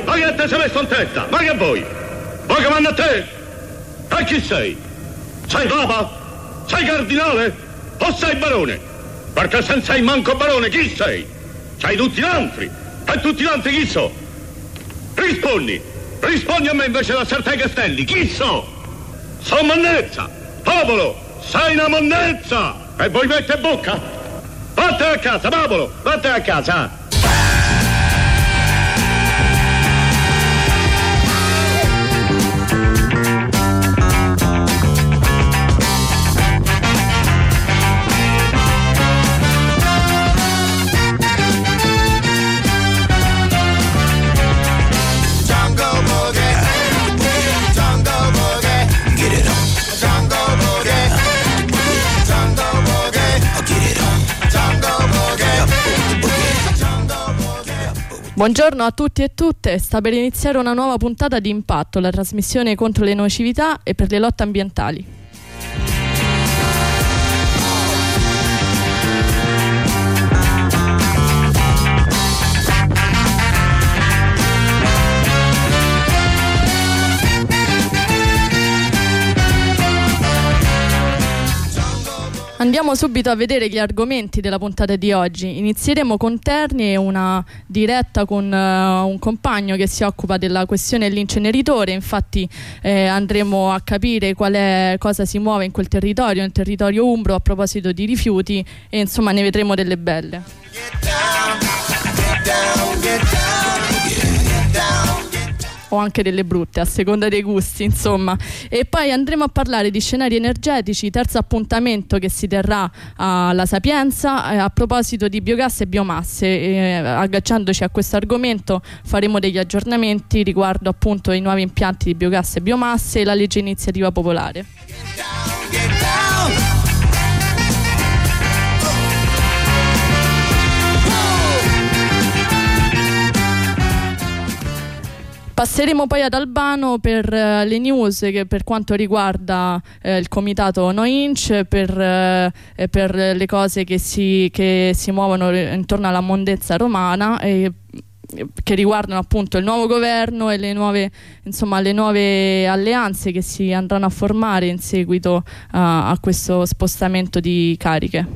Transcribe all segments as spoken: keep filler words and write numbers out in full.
Ma che te sei messo in testa? Ma che vuoi? Vuoi che manda a te? E chi sei? Sei papa? Sei cardinale? O sei barone? Perché se non sei manco barone, chi sei? Sei tutti gli altri. E tutti gli altri chi so? Rispondi. Rispondi a me invece da Sartei Castelli. Chi so? Sono monnezza. Popolo, sei una monnezza. E vuoi mettere bocca? Vattene a casa, popolo. Vattene a casa. Buongiorno a tutti e tutte, sta per iniziare una nuova puntata di Impatto, la trasmissione contro le nocività e per le lotte ambientali. Andiamo subito a vedere gli argomenti della puntata di oggi. Inizieremo con Terni e una diretta con uh, un compagno che si occupa della questione dell'inceneritore. Infatti eh, andremo a capire qual è, cosa si muove in quel territorio, nel territorio umbro, a proposito di rifiuti, e insomma ne vedremo delle belle. Get down, get down, get down, get down. O anche delle brutte, a seconda dei gusti, insomma. E poi andremo a parlare di scenari energetici, terzo appuntamento che si terrà alla Sapienza eh, a proposito di biogas e biomasse. E, agganciandoci a questo argomento faremo degli aggiornamenti riguardo appunto i nuovi impianti di biogas e biomasse e la legge iniziativa popolare. Get down, get down. Passeremo poi ad Albano per uh, le news che per quanto riguarda uh, il comitato No Inch, per, uh, per le cose che si, che si muovono intorno alla mondezza romana e che riguardano appunto il nuovo governo e le nuove, insomma, le nuove alleanze che si andranno a formare in seguito uh, a questo spostamento di cariche.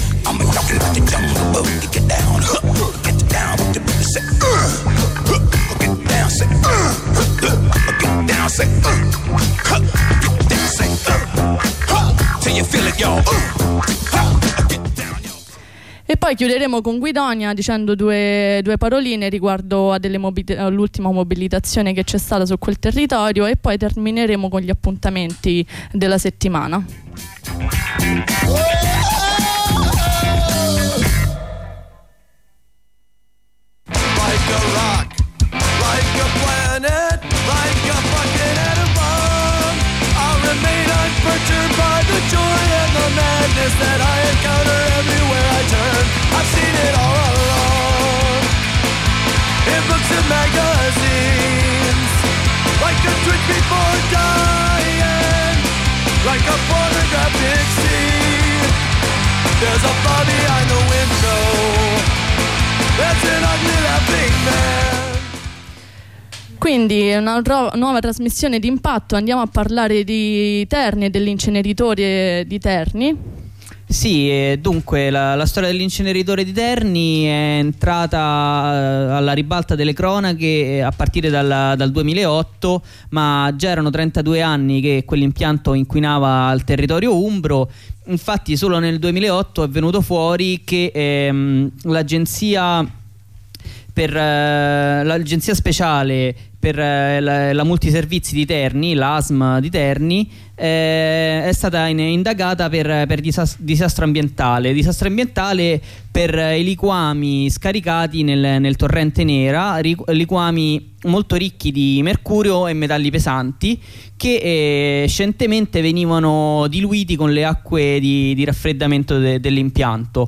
E poi chiuderemo con Guidonia dicendo due, due paroline riguardo a delle mobi- all'ultima mobilitazione che c'è stata su quel territorio, e poi termineremo con gli appuntamenti della settimana. That I encounter everywhere I turn. I've seen it all along, in books and magazines, like a twitch before dying, like a pornographic scene. There's a bar behind the window, there's an ugly laughing man. Quindi una nuova trasmissione di Impatto. Andiamo a parlare di Terni e dell'inceneritore di Terni. Sì, eh, dunque la, la storia dell'inceneritore di Terni è entrata eh, alla ribalta delle cronache a partire dal, dal duemilaotto, ma già erano trentadue anni che quell'impianto inquinava il territorio umbro. Infatti solo nel duemilaotto è venuto fuori che ehm, l'agenzia per uh, l'agenzia speciale per uh, la, la multiservizi di Terni, l'A S M di Terni, eh, è stata in, indagata per, per disas- disastro ambientale disastro ambientale per uh, i liquami scaricati nel, nel torrente Nera, ric- liquami molto ricchi di mercurio e metalli pesanti che eh, scientemente venivano diluiti con le acque di, di raffreddamento de- dell'impianto.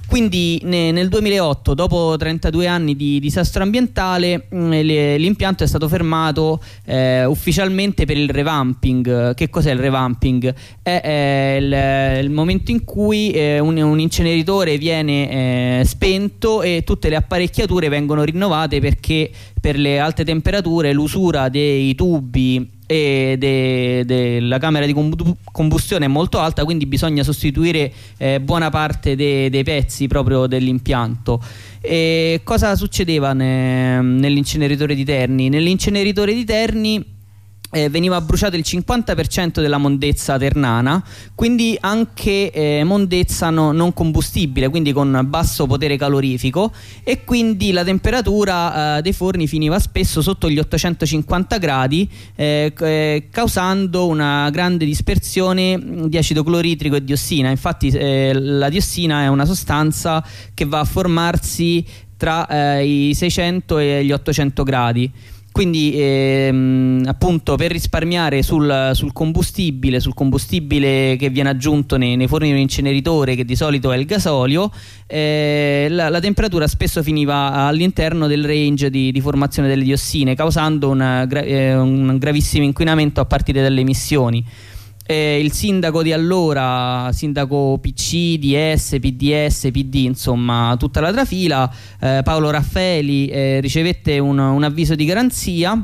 Quindi ne, nel duemilaotto, dopo trentadue anni di disastro ambientale, mh, le, l'impianto è stato fermato eh, ufficialmente per il revamping. Che cos'è il revamping? È, è il, il momento in cui eh, un, un inceneritore viene eh, spento e tutte le apparecchiature vengono rinnovate, perché per le alte temperature l'usura dei tubi e de, de, la camera di combustione è molto alta, quindi bisogna sostituire eh, buona parte de, dei pezzi proprio dell'impianto. E cosa succedeva ne, nell'inceneritore di Terni? Nell'inceneritore di Terni Eh, veniva bruciato il cinquanta per cento della mondezza ternana, quindi anche eh, mondezza no, non combustibile, quindi con basso potere calorifico, e quindi la temperatura eh, dei forni finiva spesso sotto gli ottocentocinquanta gradi, eh, eh, causando una grande dispersione di acido cloridrico e diossina. Infatti eh, la diossina è una sostanza che va a formarsi tra eh, i seicento e gli ottocento gradi. Quindi ehm, appunto, per risparmiare sul, sul combustibile, sul combustibile che viene aggiunto nei, nei forni di un inceneritore, che di solito è il gasolio, eh, la, la temperatura spesso finiva all'interno del range di, di formazione delle diossine, causando una, eh, un gravissimo inquinamento a partire dalle emissioni. Eh, il sindaco di allora, sindaco P C, D S, P D S, P D, insomma tutta la trafila, eh, Paolo Raffaeli, eh, ricevette un, un avviso di garanzia,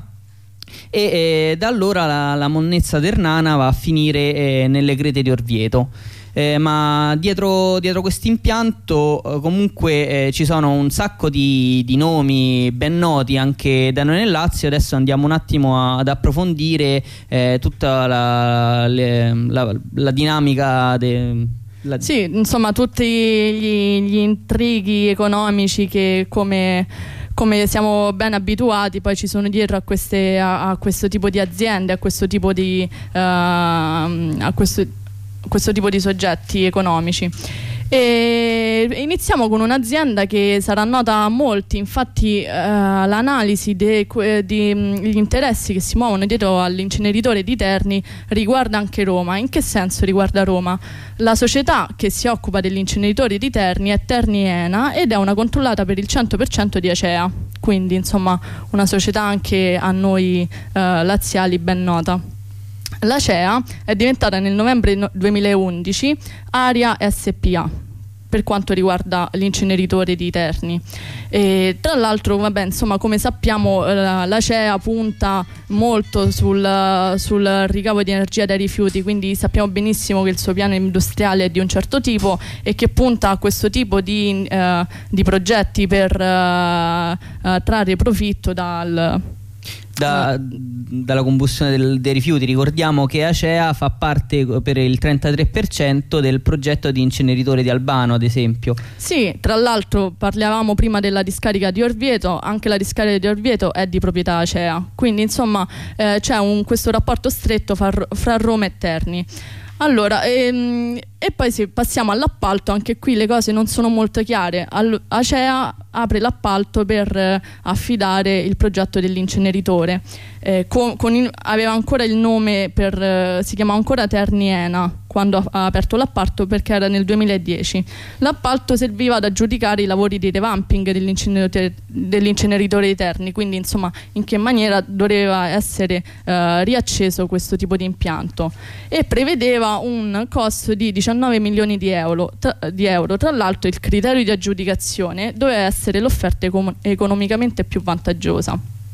e eh, da allora la, la monnezza ternana va a finire eh, nelle crete di Orvieto. Eh, ma dietro, dietro questo impianto eh, comunque eh, ci sono un sacco di, di nomi ben noti anche da noi nel Lazio. Adesso andiamo un attimo a, ad approfondire eh, tutta la, le, la, la dinamica de, la... Sì, insomma, tutti gli, gli intrighi economici che, come come siamo ben abituati, poi ci sono dietro a, queste, a, a questo tipo di aziende, a questo tipo di uh, a questo questo tipo di soggetti economici. E iniziamo con un'azienda che sarà nota a molti. Infatti eh, l'analisi degli interessi che si muovono dietro all'inceneritore di Terni riguarda anche Roma. In che senso riguarda Roma? La società che si occupa dell'inceneritore di Terni è Terni Ena ed è una controllata per il cento per cento di Acea, quindi insomma una società anche a noi eh, laziali ben nota. L'Acea è diventata nel novembre duemilaundici Aria S P A per quanto riguarda l'inceneritore di Terni. E tra l'altro, vabbè, insomma, come sappiamo, l'Acea punta molto sul, sul ricavo di energia dai rifiuti, quindi sappiamo benissimo che il suo piano industriale è di un certo tipo e che punta a questo tipo di, eh, di progetti per eh, eh, trarre profitto dal Da, dalla combustione del, dei rifiuti. Ricordiamo che Acea fa parte per il trentatré per cento del progetto di inceneritore di Albano, ad esempio. Sì, tra l'altro parlavamo prima della discarica di Orvieto, anche la discarica di Orvieto è di proprietà Acea, quindi insomma eh, c'è un, questo rapporto stretto fra, fra Roma e Terni. Allora, ehm, e poi sì, passiamo all'appalto. Anche qui le cose non sono molto chiare. All- Acea apre l'appalto per eh, affidare il progetto dell'inceneritore. Eh, con, con il, aveva ancora il nome per, eh, si chiamava ancora Terni Ena quando ha, ha aperto l'appalto, perché era nel duemiladieci. L'appalto serviva ad aggiudicare i lavori di revamping dell'inceneritore, dell'inceneritore di Terni, quindi insomma in che maniera doveva essere eh, riacceso questo tipo di impianto, e prevedeva un costo di diciannove milioni di euro. Tra, di euro. Tra l'altro il criterio di aggiudicazione doveva essere l'offerta econ- economicamente più vantaggiosa.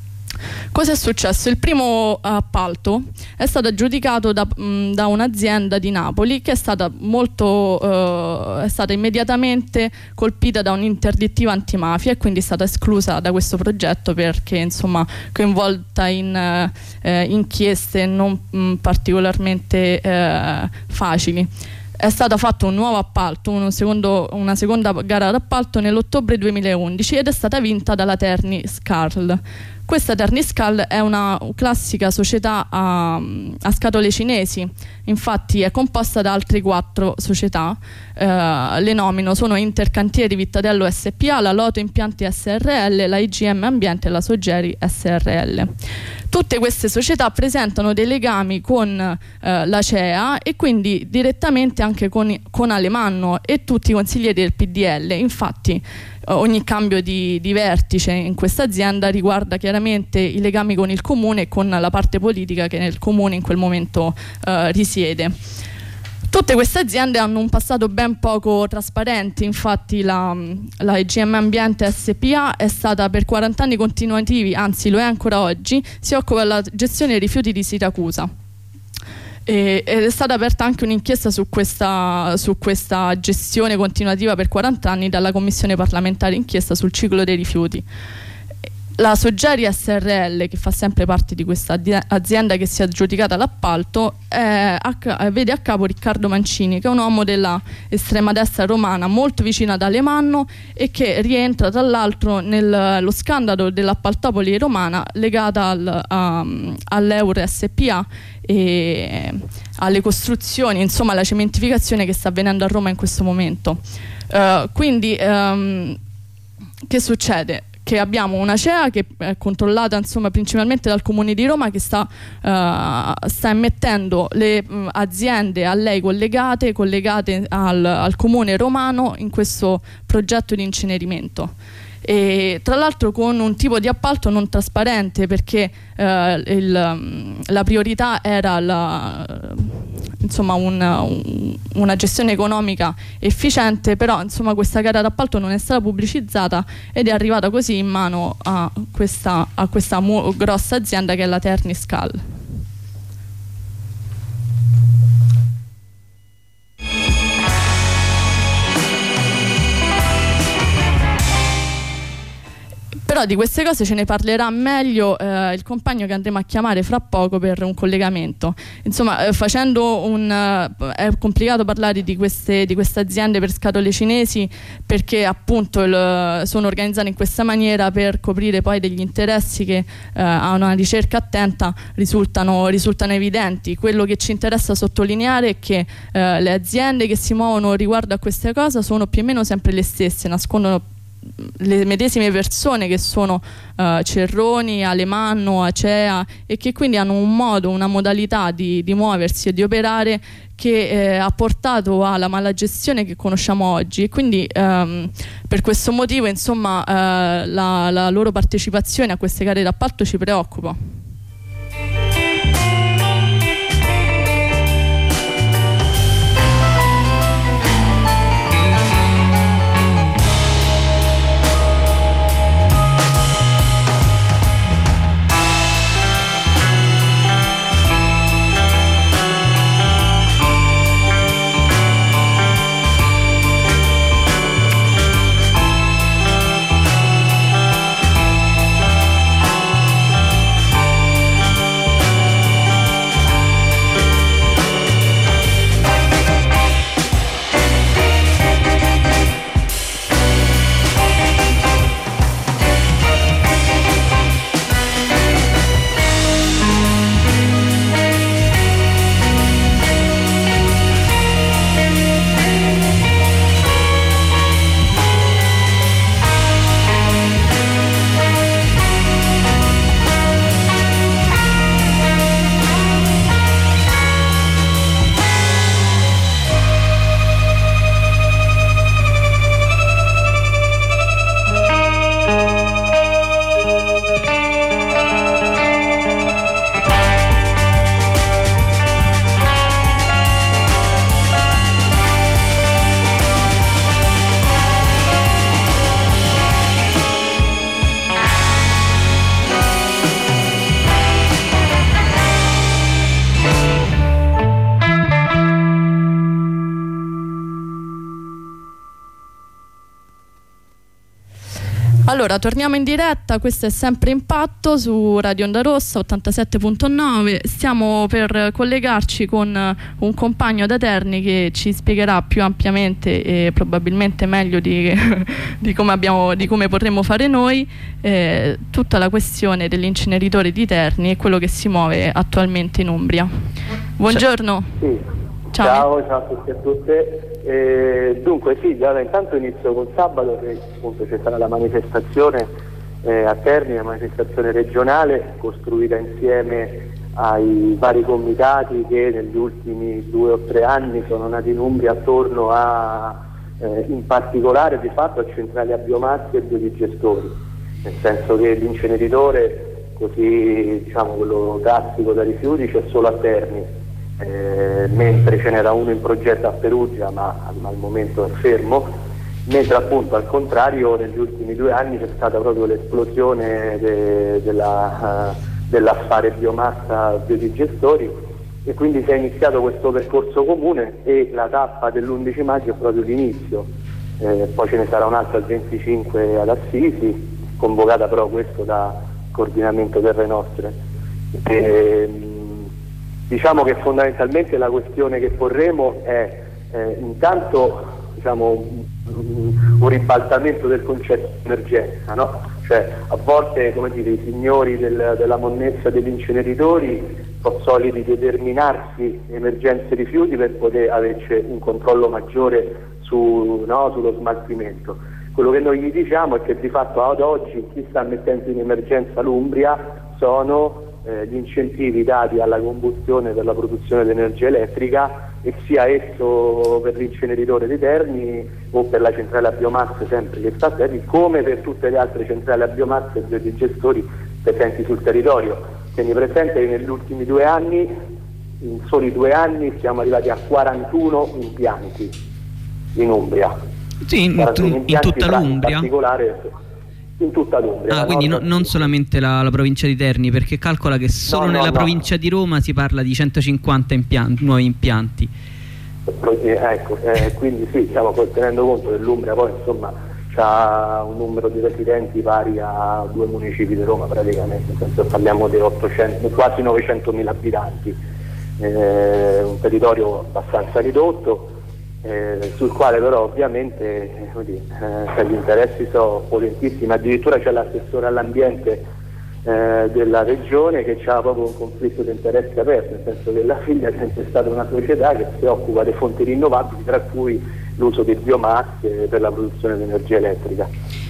Cosa è successo? Il primo appalto è stato aggiudicato da, mh, da un'azienda di Napoli che è stata molto uh, è stata immediatamente colpita da un'interdittiva antimafia e quindi è stata esclusa da questo progetto perché insomma coinvolta in uh, eh, inchieste non mh, particolarmente uh, facili. È stato fatto un nuovo appalto, uno secondo, una seconda gara d'appalto nell'ottobre duemilaundici ed è stata vinta dalla Terni Scarl. Questa Terniscal è una classica società a, a scatole cinesi, infatti è composta da altre quattro società, eh, le nomino sono Intercantieri Vittatello S P A, la Loto Impianti S R L, la I G M Ambiente e la Soggeri S R L. Tutte queste società presentano dei legami con eh, la C E A e quindi direttamente anche con, con Alemanno e tutti i consiglieri del P D L. Infatti ogni cambio di, di vertice in questa azienda riguarda chiaramente i legami con il comune e con la parte politica che nel comune in quel momento eh, risiede. Tutte queste aziende hanno un passato ben poco trasparente, infatti la, la I G M Ambiente S P A è stata per quaranta anni continuativi, anzi lo è ancora oggi, si occupa della gestione dei rifiuti di Siracusa. E, ed è stata aperta anche un'inchiesta su questa, su questa gestione continuativa per quaranta anni dalla Commissione parlamentare inchiesta sul ciclo dei rifiuti. La Soggeri S R L, che fa sempre parte di questa azienda che si è aggiudicata l'appalto, è a, vede a capo Riccardo Mancini, che è un uomo della estrema destra romana molto vicino ad Alemanno e che rientra tra l'altro nello scandalo dell'appaltopoli romana legata al, um, all'Eur S P A e alle costruzioni, insomma alla cementificazione che sta avvenendo a Roma in questo momento. Uh, quindi um, che succede? Che abbiamo una C E A che è controllata insomma principalmente dal Comune di Roma, che sta, uh, sta immettendo le uh, aziende a lei collegate, collegate al, al Comune romano in questo progetto di incenerimento. E tra l'altro con un tipo di appalto non trasparente, perché eh, il, la priorità era la, insomma un, un, una gestione economica efficiente, però insomma questa gara d'appalto non è stata pubblicizzata ed è arrivata così in mano a questa, a questa mu- grossa azienda che è la Terniscal. Però di queste cose ce ne parlerà meglio eh, il compagno che andremo a chiamare fra poco per un collegamento. Insomma, eh, facendo un uh, è complicato parlare di queste, di queste aziende per scatole cinesi, perché appunto il, sono organizzate in questa maniera per coprire poi degli interessi che eh, a una ricerca attenta risultano, risultano evidenti. Quello che ci interessa sottolineare è che eh, le aziende che si muovono riguardo a queste cose sono più o meno sempre le stesse, nascondono le medesime persone che sono uh, Cerroni, Alemanno, Acea, e che quindi hanno un modo, una modalità di, di muoversi e di operare che eh, ha portato alla malagestione che conosciamo oggi, e quindi um, per questo motivo insomma uh, la, la loro partecipazione a queste gare d'appalto ci preoccupa. Allora, torniamo in diretta, questo è sempre Impatto su Radio Onda Rossa ottantasette punto nove. Stiamo per collegarci con un compagno da Terni che ci spiegherà più ampiamente e probabilmente meglio di, di, come, abbiamo, di come potremmo fare noi eh, tutta la questione dell'inceneritore di Terni e quello che si muove attualmente in Umbria. Buongiorno. Sì. Ciao. Ciao, ciao a tutti e a tutte. Eh, dunque sì, allora, intanto inizio col sabato che appunto c'è stata la manifestazione eh, a Terni, una manifestazione regionale costruita insieme ai vari comitati che negli ultimi due o tre anni sono nati in Umbria attorno a eh, in particolare di fatto a centrali a biomasse e biodigestori, nel senso che l'inceneritore così diciamo quello classico da rifiuti c'è solo a Terni. Eh, mentre ce n'era uno in progetto a Perugia ma al, al momento è fermo, mentre appunto al contrario negli ultimi due anni c'è stata proprio l'esplosione de, della, uh, dell'affare biomassa biodigestori e quindi si è iniziato questo percorso comune e la tappa dell'undici maggio è proprio l'inizio, eh, poi ce ne sarà un'altra il venticinque ad Assisi, convocata però questo da Coordinamento Terre Nostre. E, diciamo che fondamentalmente la questione che porremo è eh, intanto diciamo, un, un ribaltamento del concetto di emergenza, no? Cioè a volte come dire, i signori del, della monnezza degli inceneritori sono soliti determinarsi emergenze rifiuti per poter averci un controllo maggiore su, no, sullo smaltimento. Quello che noi gli diciamo è che di fatto ad oggi chi sta mettendo in emergenza l'Umbria sono Eh, gli incentivi dati alla combustione per la produzione di energia elettrica, e sia esso per l'inceneritore di Terni o per la centrale a biomasse sempre che sta a Terni, come per tutte le altre centrali a biomasse e biodigestori presenti sul territorio. Quindi presente che negli ultimi due anni, in soli due anni, siamo arrivati a quarantuno impianti in Umbria. Sì, in, in, in tutta l'Umbria? In particolare in tutta l'Umbria. Ah, quindi no, non solamente la, la provincia di Terni, perché calcola che solo no, no, nella no. provincia di Roma si parla di centocinquanta impianti, nuovi impianti. Eh, ecco, eh, quindi sì, diciamo, tenendo conto che l'Umbria poi insomma ha un numero di residenti pari a due municipi di Roma praticamente, nel senso che parliamo di ottocento, quasi novecentomila abitanti, eh, un territorio abbastanza ridotto. Eh, sul quale però ovviamente eh, dire, eh, gli interessi sono potentissimi, addirittura c'è l'assessore all'ambiente eh, della regione che ha proprio un conflitto di interessi aperto, nel senso che la figlia è sempre stata una società che si occupa delle fonti rinnovabili, tra cui l'uso di biomasse per la produzione di energia elettrica.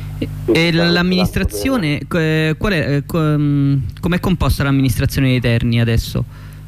E l'amministrazione, per... qual è, com'è composta l'amministrazione dei Terni adesso?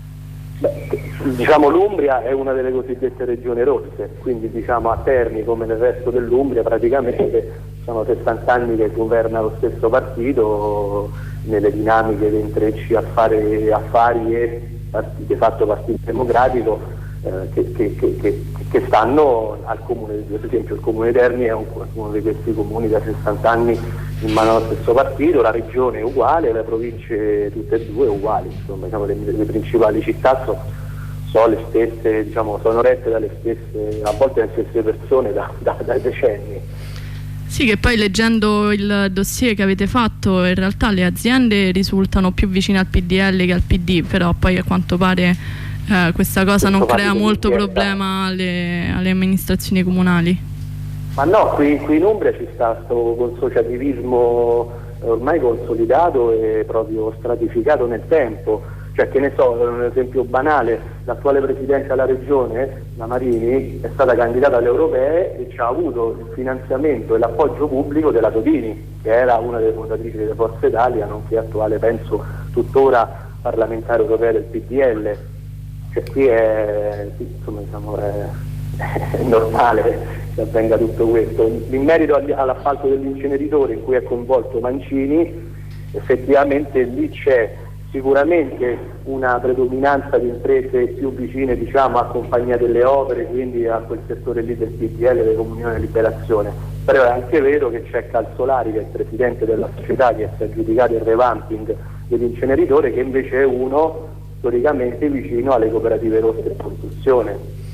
Beh, diciamo l'Umbria è una delle cosiddette regioni rosse, quindi diciamo a Terni come nel resto dell'Umbria praticamente sono sessanta anni che governa lo stesso partito nelle dinamiche di intrecci affari, affari e partito, di fatto Partito Democratico eh, che, che, che, che stanno al comune, per esempio il comune di Terni è un, uno di questi comuni da sessanta anni in mano allo stesso partito, la regione è uguale, le province tutte e due uguali, insomma diciamo, le, le principali città sono, sono le stesse, diciamo, sono rette dalle stesse, a volte le stesse persone da, da, da decenni. Sì, che poi leggendo il dossier che avete fatto in realtà le aziende risultano più vicine al P D L che al P D, però poi a quanto pare eh, questa cosa non crea molto problema alle, alle amministrazioni comunali. Ma no, qui, qui in Umbria ci sta questo consociativismo ormai consolidato e proprio stratificato nel tempo, cioè che ne so, un esempio banale, l'attuale presidente della regione, la Marini, è stata candidata alle europee e ci ha avuto il finanziamento e l'appoggio pubblico della Todini, che era una delle fondatrici delle Forze Italia, nonché attuale, penso, tuttora parlamentare europea del P D L. Cioè qui è, insomma, diciamo, è, è normale che avvenga tutto questo. In merito all'appalto dell'inceneritore in cui è coinvolto Mancini, effettivamente lì c'è sicuramente una predominanza di imprese più vicine, diciamo, a Compagnia delle Opere, quindi a quel settore lì del P D L, delle Comunioni e Liberazione, però è anche vero che c'è Calzolari, che è il presidente della società che si è aggiudicato il revamping dell'inceneritore, che invece è uno storicamente vicino alle cooperative rosse di costruzione.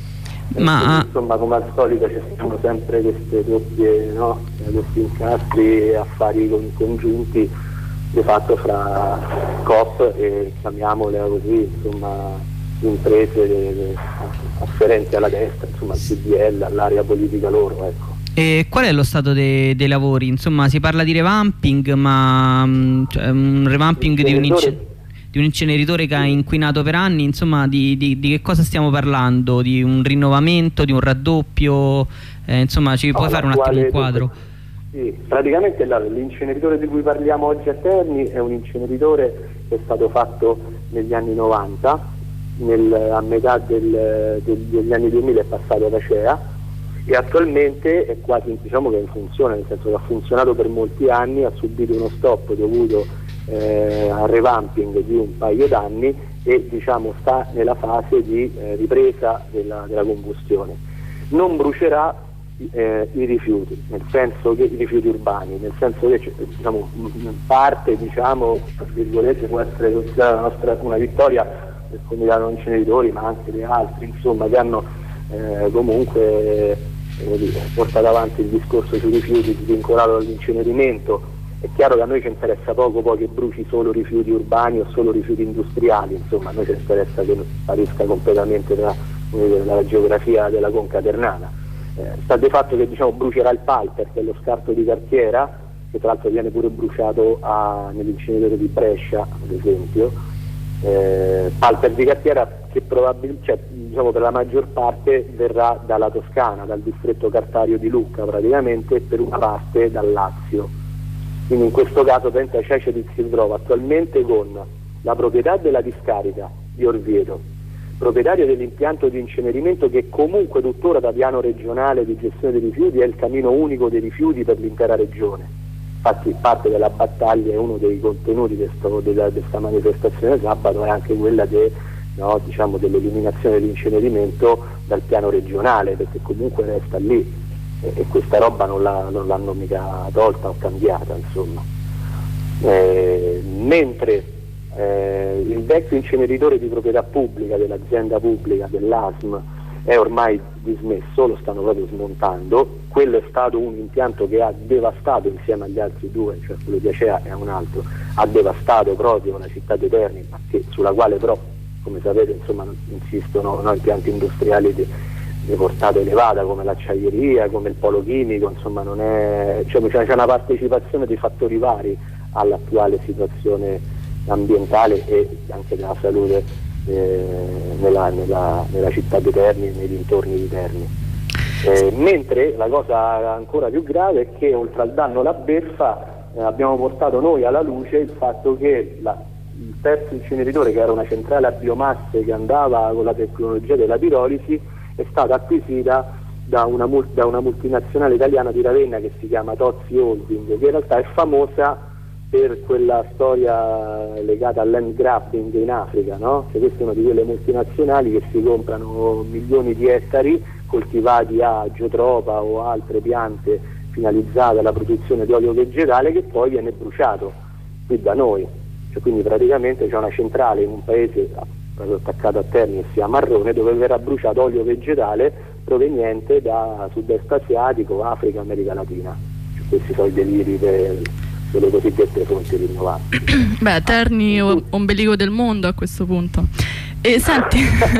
Ma quindi, insomma, come al solito ci sono sempre queste doppie, no? Questi incastri, affari con, congiunti di fatto fra Coop e, chiamiamole così, insomma, imprese de, de, afferenti alla destra, insomma, al P D L, all'area politica loro, ecco. E qual è lo stato dei, dei lavori? Insomma, si parla di revamping, ma cioè, un revamping di un, ince, di un inceneritore che ha inquinato per anni, insomma, di, di, di che cosa stiamo parlando? Di un rinnovamento, di un raddoppio? Eh, insomma, ci no, puoi fare un attimo un quadro? Sì, praticamente l'inceneritore di cui parliamo oggi a Terni è un inceneritore che è stato fatto negli anni novanta, nel, a metà del, del, degli anni duemila è passato ad Acea, e attualmente è quasi, diciamo che è in funzione, nel senso che ha funzionato per molti anni, ha subito uno stop dovuto eh, al revamping di un paio d'anni e, diciamo, sta nella fase di eh, ripresa della, della combustione. Non brucerà eh, i rifiuti, nel senso che i rifiuti urbani, nel senso che, diciamo, parte, diciamo, tra virgolette, può essere considerata la nostra una vittoria del Comitato Inceneritori, ma anche di altri, insomma, che hanno eh, comunque portato avanti il discorso sui rifiuti vincolato all'incenerimento. È chiaro che a noi ci interessa poco poi che bruci solo rifiuti urbani o solo rifiuti industriali, insomma, a noi ci interessa che sparisca completamente dalla, dalla geografia della conca ternana. Eh, sta di fatto che, diciamo, brucerà il palper, che è lo scarto di cartiera, che tra l'altro viene pure bruciato nell'inceneritore di Brescia, ad esempio. Eh, palper di cartiera che probabilmente, cioè, diciamo, per la maggior parte verrà dalla Toscana, dal distretto cartario di Lucca praticamente, e per una parte dal Lazio. Quindi in questo caso Penta Cecedit si trova attualmente con la proprietà della discarica di Orvieto, proprietario dell'impianto di incenerimento che comunque tuttora da piano regionale di gestione dei rifiuti è il cammino unico dei rifiuti per l'intera regione. Infatti parte della battaglia e uno dei contenuti di questa manifestazione sabato è anche quella de, no, diciamo, dell'eliminazione dell'incenerimento dal piano regionale, perché comunque resta lì e, e questa roba non, la, non l'hanno mica tolta o cambiata, insomma. Eh, mentre eh, il vecchio inceneritore di proprietà pubblica dell'azienda pubblica dell'A S M è ormai dismesso, lo stanno proprio smontando. Quello è stato un impianto che ha devastato, insieme agli altri due, cioè quello di Acea e un altro, ha devastato proprio la città di Terni, sulla quale però, come sapete, insomma, insistono, no, impianti industriali di, di portata elevata come l'acciaieria, come il polo chimico, insomma, non è, cioè, c'è una partecipazione di fattori vari all'attuale situazione ambientale e anche della salute eh, nella, nella, nella città di Terni e nei dintorni di Terni. Eh, mentre la cosa ancora più grave è che, oltre al danno alla beffa, eh, abbiamo portato noi alla luce il fatto che la, il terzo inceneritore, che era una centrale a biomasse che andava con la tecnologia della pirolisi, è stata acquisita da una, da una multinazionale italiana di Ravenna che si chiama Tozzi Holding, che in realtà è famosa per quella storia legata al land grabbing in Africa, no? Cioè, questa è una di quelle multinazionali che si comprano milioni di ettari coltivati a geotropa o altre piante finalizzate alla produzione di olio vegetale, che poi viene bruciato qui da noi. Cioè, quindi praticamente c'è una centrale in un paese proprio attaccato a Terni che si chiama Marrone, dove verrà bruciato olio vegetale proveniente da sud-est asiatico, Africa, America Latina. Cioè, questi sono i deliri del, delle cosiddette fonti rinnovabili. Beh, Terni o ombelico del mondo a questo punto. E senti,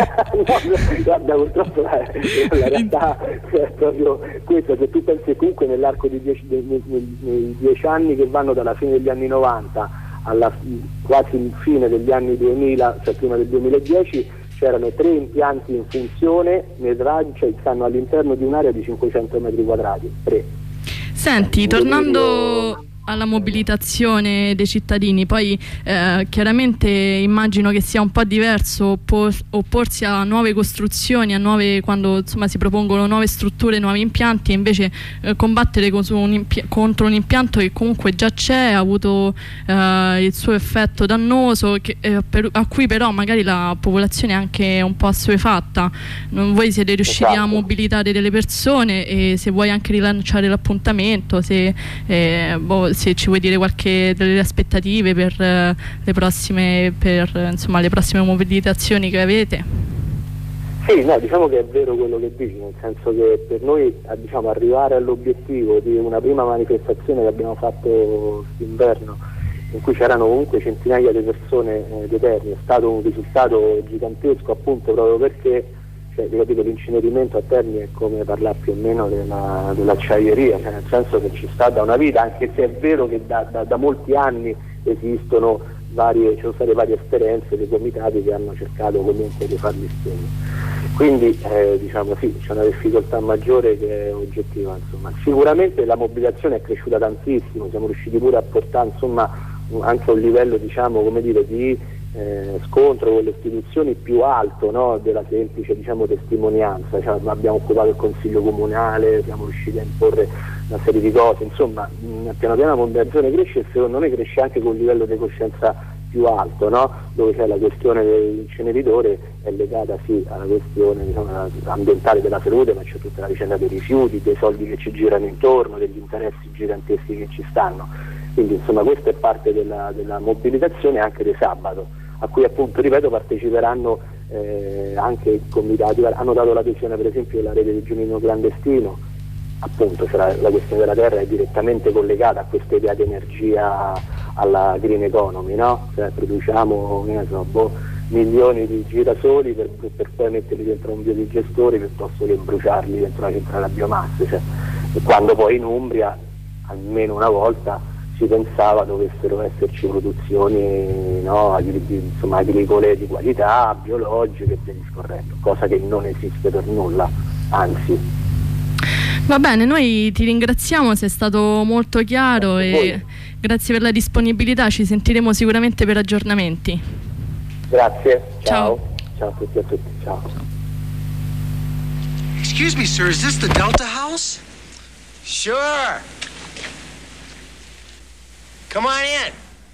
no, guarda, purtroppo la, la realtà è proprio questa. Se tu pensi comunque nell'arco di dieci, nei, nei, nei dieci anni che vanno dalla fine degli anni novanta alla quasi fine degli anni duemila, cioè prima del duemiladieci, c'erano tre impianti in funzione, nei raggi, cioè stanno all'interno di un'area di cinquecento metri quadrati. Tre. Senti, tornando alla mobilitazione dei cittadini, poi eh, chiaramente immagino che sia un po' diverso oppor- opporsi a nuove costruzioni, a nuove, quando insomma si propongono nuove strutture, nuovi impianti, e invece eh, combattere con un impi- contro un impianto che comunque già c'è, ha avuto eh, il suo effetto dannoso, che, eh, per, a cui però magari la popolazione è anche un po' assuefatta. Non, voi siete riusciti esatto. a mobilitare delle persone, e se vuoi anche rilanciare l'appuntamento, se eh, boh, se ci vuoi dire qualche delle aspettative per uh, le prossime per uh, insomma le prossime mobilitazioni che avete. Sì, no, diciamo che è vero quello che dici, nel senso che per noi diciamo, arrivare all'obiettivo di una prima manifestazione che abbiamo fatto quest'inverno, in cui c'erano comunque centinaia di persone eh, di Terni, è stato un risultato gigantesco, appunto proprio perché, cioè, capito, l'incenerimento a Terni è come parlare più o meno della, dell'acciaieria, cioè nel senso che ci sta da una vita, anche se è vero che da, da, da molti anni esistono varie, ci sono state varie esperienze dei comitati che hanno cercato comunque di farli spegnere. Quindi eh, diciamo sì, c'è una difficoltà maggiore che è oggettiva, insomma. Sicuramente la mobilitazione è cresciuta tantissimo, siamo riusciti pure a portare insomma anche a un livello, diciamo, come dire, di eh, scontro con le istituzioni più alto, no? Della semplice, diciamo, testimonianza, cioè, abbiamo occupato il consiglio comunale, siamo riusciti a imporre una serie di cose, insomma mh, piano piano la mobilitazione cresce e secondo me cresce anche con un livello di coscienza più alto, no? Dove c'è la questione dell'inceneritore è legata sì alla questione, diciamo, ambientale della salute, ma c'è tutta la vicenda dei rifiuti, dei soldi che ci girano intorno, degli interessi giganteschi che ci stanno. Quindi insomma questa è parte della, della mobilitazione anche di sabato, a cui appunto, ripeto, parteciperanno eh, anche i comitati, hanno dato l'adesione per esempio alla rete di Giunino Clandestino, appunto cioè la, la questione della terra è direttamente collegata a questa idea di energia, alla green economy, no? Cioè produciamo, ne so, boh, milioni di girasoli per, per poi metterli dentro un biodigestori piuttosto che bruciarli dentro la centrale a biomasse, cioè, e quando poi in Umbria almeno una volta si pensava dovessero esserci produzioni, no, agri, insomma, agricole di qualità, biologiche e via discorrendo, cosa che non esiste per nulla, anzi. Va bene, noi ti ringraziamo, sei stato molto chiaro e grazie per la disponibilità, ci sentiremo sicuramente per aggiornamenti. Grazie, ciao. Ciao, ciao a tutti, a tutti, ciao. Excuse me, sir, is this the Delta House? Sure. Come on in.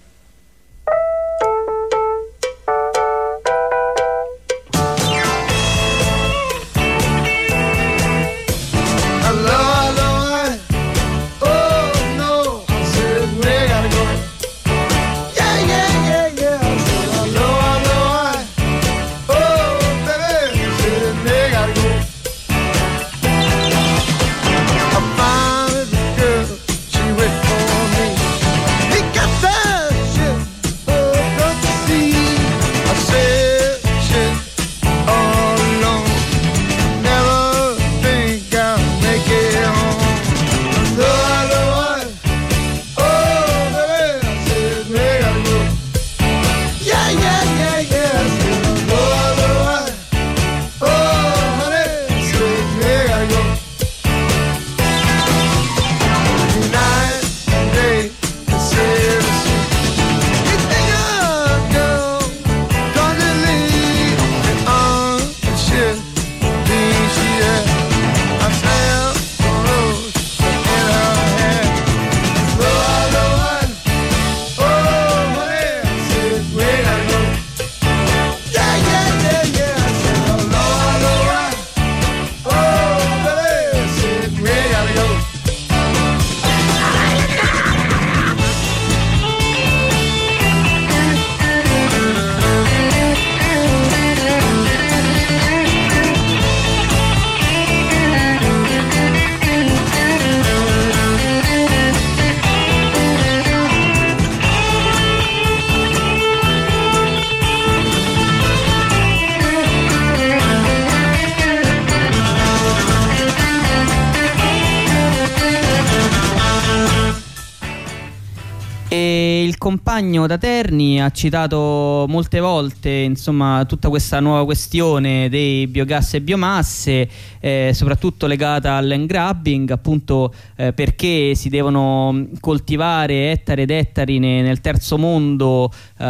Il compagno da Terni ha citato molte volte insomma tutta questa nuova questione dei biogas e biomasse, eh, soprattutto legata al land grabbing, appunto eh, perché si devono coltivare ettari ed ettari ne, nel terzo mondo eh,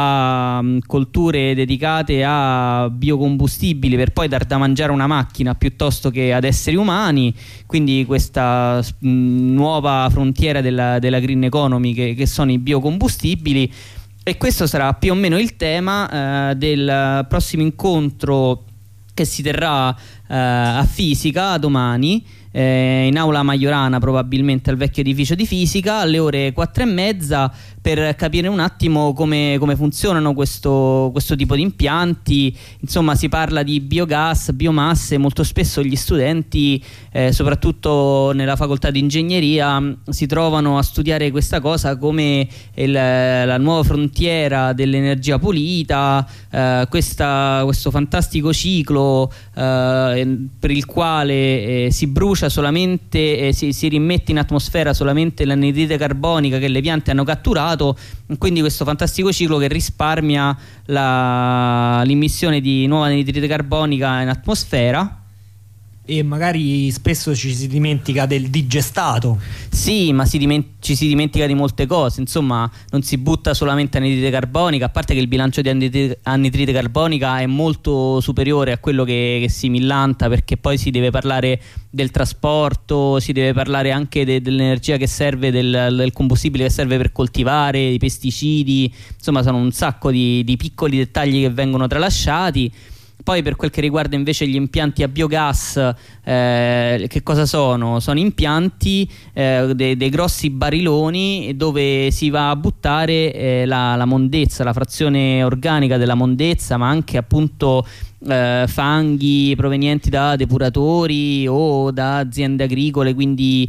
a colture dedicate a biocombustibili per poi dar da mangiare a una macchina piuttosto che ad esseri umani. Quindi questa mh, nuova frontiera della, della green economy che, che sono i biocombustibili, e questo sarà più o meno il tema eh, del prossimo incontro che si terrà a fisica domani, eh, in aula Maiorana, probabilmente al vecchio edificio di fisica, alle ore quattro e mezza, per capire un attimo come, come funzionano questo, questo tipo di impianti. Insomma, si parla di biogas, biomasse. Molto spesso gli studenti, eh, soprattutto nella facoltà di ingegneria, si trovano a studiare questa cosa come il, la nuova frontiera dell'energia pulita, eh, questa, questo fantastico ciclo eh, per il quale eh, si brucia solamente, eh, si, si rimette in atmosfera solamente l'anidride carbonica che le piante hanno catturato. Quindi questo fantastico ciclo che risparmia la, l'immissione di nuova anidride carbonica in atmosfera. E magari spesso ci si dimentica del digestato. Sì, ma si diment- ci si dimentica di molte cose. Insomma, non si butta solamente anidride carbonica, a parte che il bilancio di anidride, anidride carbonica è molto superiore a quello che, che si millanta, perché poi si deve parlare del trasporto, si deve parlare anche de- dell'energia che serve, del, del combustibile che serve per coltivare, i pesticidi. Insomma, sono un sacco di, di piccoli dettagli che vengono tralasciati. Poi, per quel che riguarda invece gli impianti a biogas, eh, che cosa sono? Sono impianti, eh, dei, dei grossi bariloni dove si va a buttare eh, la, la mondezza, la frazione organica della mondezza, ma anche appunto eh, fanghi provenienti da depuratori o da aziende agricole, quindi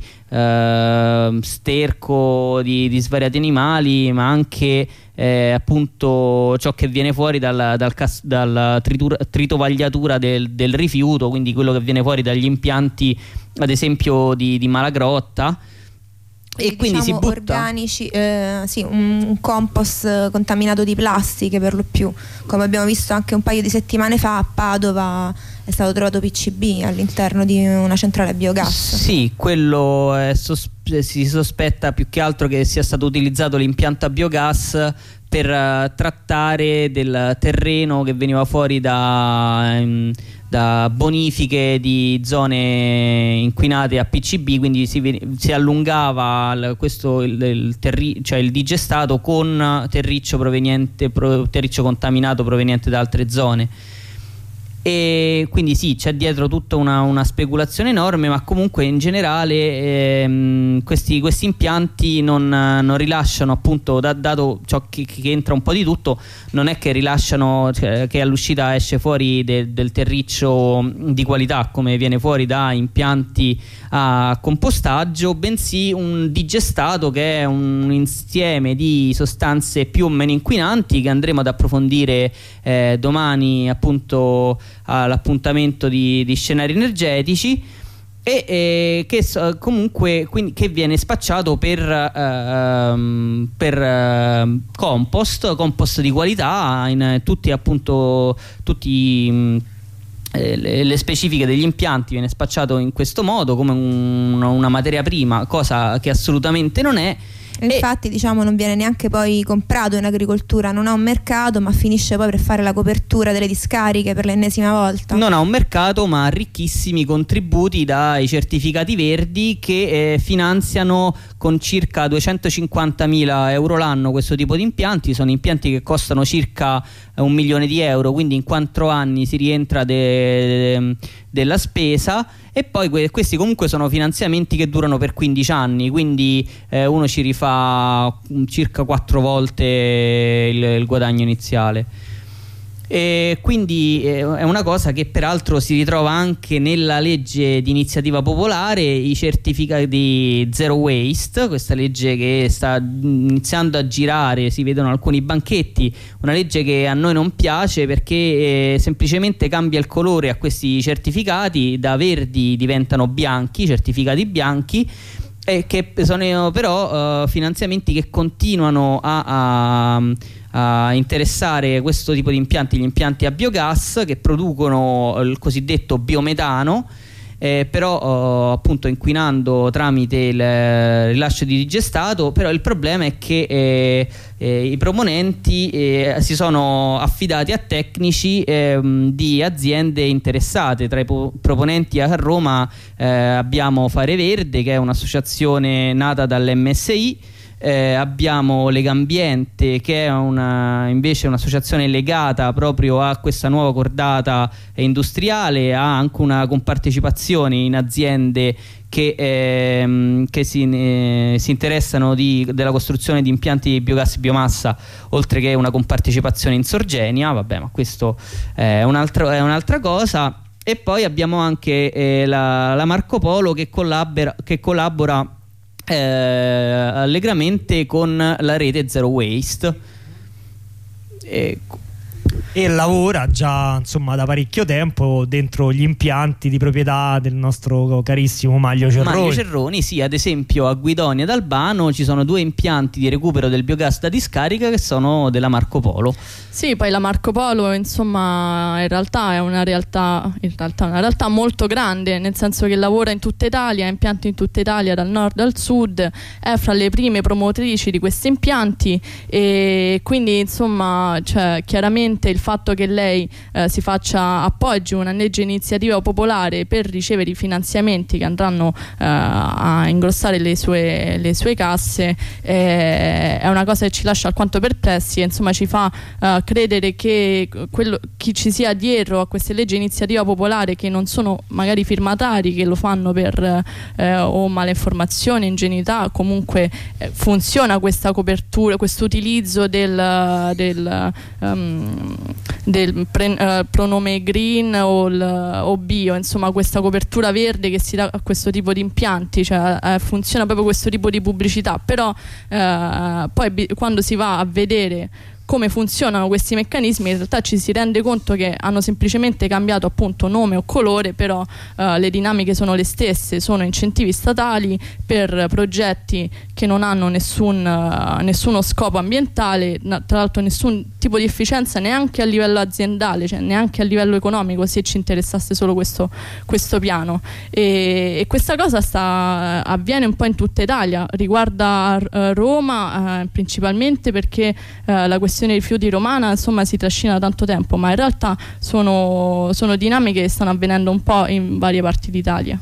eh, sterco di, di svariati animali, ma anche Eh, appunto ciò che viene fuori dal, dal, dal tritura, tritovagliatura del, del rifiuto, quindi quello che viene fuori dagli impianti ad esempio di, di Malagrotta. Quindi, e quindi diciamo, si butta organici, eh, sì, un, un compost contaminato di plastiche per lo più, come abbiamo visto anche un paio di settimane fa a Padova. È stato trovato P C B all'interno di una centrale a biogas. Sì, quello è sos- si sospetta più che altro che sia stato utilizzato l'impianto a biogas per uh, trattare del terreno che veniva fuori da, um, da bonifiche di zone inquinate a P C B, quindi si, si allungava il, questo, il, il, terri- cioè il digestato con terriccio, proveniente, pro- terriccio contaminato proveniente da altre zone. E quindi sì, c'è dietro tutta una, una speculazione enorme, ma comunque in generale ehm, questi, questi impianti non, non rilasciano, appunto, da, dato ciò che, che entra un po' di tutto, non è che rilasciano, cioè, che all'uscita esce fuori de, del terriccio di qualità come viene fuori da impianti a compostaggio, bensì un digestato che è un insieme di sostanze più o meno inquinanti che andremo ad approfondire eh, domani, appunto, all'appuntamento di, di scenari energetici, e eh, che so, comunque quindi, che viene spacciato per, uh, per uh, compost compost di qualità in tutti, appunto, tutti mh, le, le specifiche degli impianti. Viene spacciato in questo modo come un, una materia prima, cosa che assolutamente non è. Infatti, diciamo, non viene neanche poi comprato in agricoltura, non ha un mercato, ma finisce poi per fare la copertura delle discariche per l'ennesima volta. Non ha un mercato, ma ha ricchissimi contributi dai certificati verdi che eh, finanziano con circa duecentocinquantamila euro l'anno questo tipo di impianti. Sono impianti che costano circa eh, un milione di euro, quindi in quattro anni si rientra de, de, della spesa. E poi que- questi comunque sono finanziamenti che durano per quindici anni, quindi eh, uno ci rifà circa quattro volte il, il guadagno iniziale. E quindi eh, è una cosa che peraltro si ritrova anche nella legge di iniziativa popolare, i certificati zero waste, questa legge che sta iniziando a girare, si vedono alcuni banchetti, una legge che a noi non piace perché eh, semplicemente cambia il colore a questi certificati, da verdi diventano bianchi, certificati bianchi, e che sono però uh, finanziamenti che continuano a, a a interessare questo tipo di impianti, gli impianti a biogas che producono il cosiddetto biometano, eh, però eh, appunto inquinando tramite il rilascio di digestato. Però il problema è che eh, eh, i proponenti eh, si sono affidati a tecnici eh, di aziende interessate. Tra i po- proponenti a Roma eh, abbiamo Fare Verde, che è un'associazione nata dall'M S I, eh, abbiamo Legambiente, che è una, invece un'associazione legata proprio a questa nuova cordata industriale, ha anche una compartecipazione in aziende che, ehm, che si, eh, si interessano di, della costruzione di impianti di biogas e biomassa, oltre che una compartecipazione in Sorgenia. Vabbè, ma questo è, un altro, è un'altra cosa. E poi abbiamo anche eh, la, la Marco Polo che collabora, che collabora eh, allegramente con la rete Zero Waste. E, e lavora già insomma da parecchio tempo dentro gli impianti di proprietà del nostro carissimo Maglio Cerroni. Maglio Cerroni, sì, ad esempio a Guidonia ed Albano ci sono due impianti di recupero del biogas da discarica che sono della Marco Polo. Sì, poi la Marco Polo insomma in realtà è una realtà, in realtà una realtà molto grande, nel senso che lavora in tutta Italia, ha impianti in tutta Italia dal nord al sud, è fra le prime promotrici di questi impianti, e quindi insomma cioè, chiaramente il fatto che lei eh, si faccia appoggi una legge iniziativa popolare per ricevere i finanziamenti che andranno eh, a ingrossare le sue, le sue casse eh, è una cosa che ci lascia alquanto perplessi, e insomma ci fa eh, credere che quello, chi ci sia dietro a queste leggi iniziativa popolare, che non sono magari firmatari, che lo fanno per eh, o malinformazione, ingenuità, comunque eh, funziona questa copertura, questo utilizzo del, del, um, del pre, uh, pronome green o, il, o bio, insomma questa copertura verde che si dà a questo tipo di impianti, cioè eh, funziona proprio questo tipo di pubblicità. Però eh, poi bi- quando si va a vedere come funzionano questi meccanismi, in realtà ci si rende conto che hanno semplicemente cambiato appunto nome o colore, però uh, le dinamiche sono le stesse, sono incentivi statali per progetti che non hanno nessun, uh, nessuno scopo ambientale, na- tra l'altro nessun tipo di efficienza neanche a livello aziendale, cioè neanche a livello economico, se ci interessasse solo questo, questo piano. E, e questa cosa sta, avviene un po' in tutta Italia, riguarda uh, Roma uh, principalmente perché uh, la questione di rifiuti romana insomma si trascina da tanto tempo, ma in realtà sono, sono dinamiche che stanno avvenendo un po' in varie parti d'Italia.